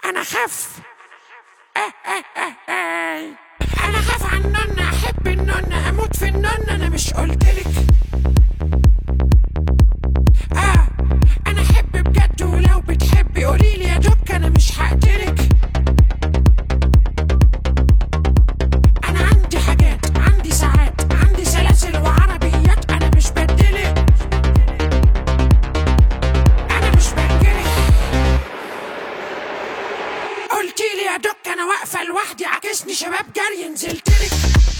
انا خاف انا خاف عن النون، احب النون، اموت في النون. انا مش قلتلك انا احب بجد، ولو بتحبي قوليلي يا دوك انا مش هقتلك. انا عندي حاجات، عندي ساعات، عندي سلاسل وعربيات. انا مش بدلك، انا مش بنجرك. قلتيلي يا دوك انا واقفه لوحدي، عكسني شباب جري نزلتلك.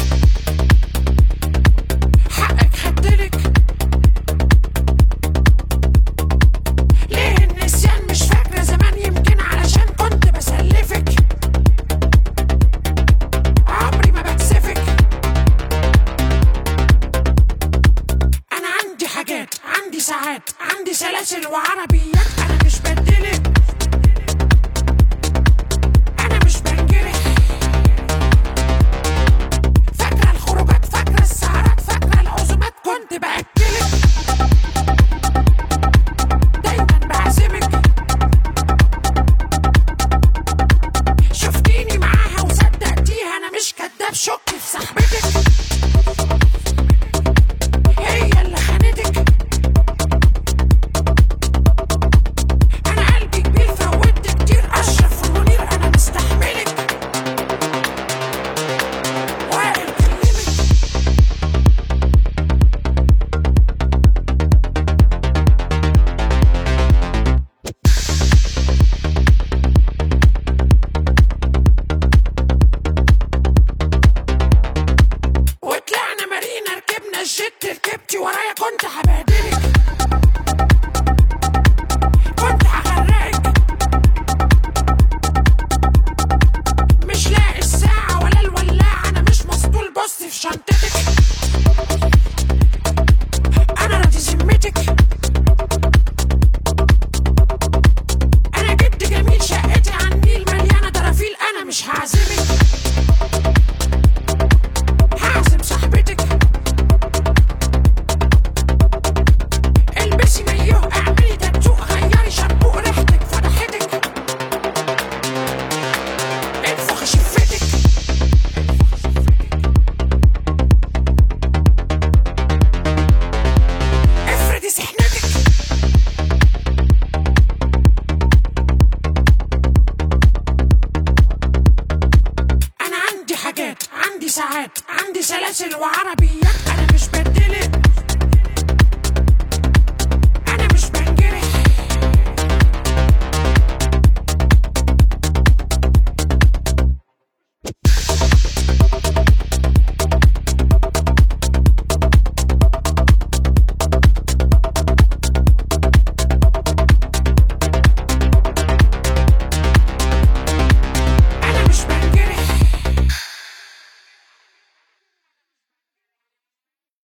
حقك خدتلك. ليه النسيان مش فاكره زمان؟ يمكن علشان كنت بسلفك. عمري ما بكسفك. انا عندي حاجات، عندي ساعات، عندي سلاسل وعربيات. انا مش بدلك، انا مش بنجرك. فاكره الخروجات، فاكره السهرات، فاكره العزومات. كنت باكلك، دايما بعزمك. شفتيني معاها وصدقتيها، انا مش كداب. شك في صاحبتك، هي اللي خانتك. انا قلبي كبير، فوتت كتير. اشرف ومنير انا مستحملك. وائل كلمك. وطلعنا مارينا، ركبنا الجيت، ركبتي ورايا. كنت هبهدلك، كنت هغرقك. مش لاقي الساعة ولا الولاعة، أنا مش مسطول. بص في شنطتك، أنا راضي ذمتك. أنا جد جميل، شقتي على النيل مليانة درافيل. أنا مش هعزمك، هعزم صاحبتك. البسي مايوه، اعملي تاتو، غيري شامبو، ريحتك فضحتك. انفخي شفتك. افردي سحنتك. انا عندي حاجات، عندي ساعات، عندي سلاسل وعربيات.